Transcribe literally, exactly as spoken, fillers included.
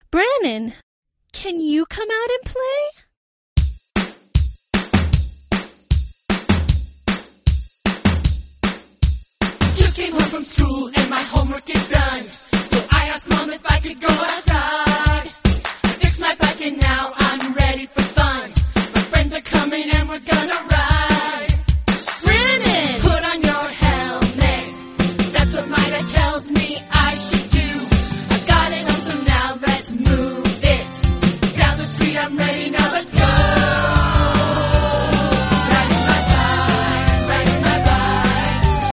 Brannon, can you come out and play? Just came home from school and my homework is done. So I asked Mom if I could go outside. I fixed my bike and now I'm ready for fun. My friends are coming and we're gonna ride.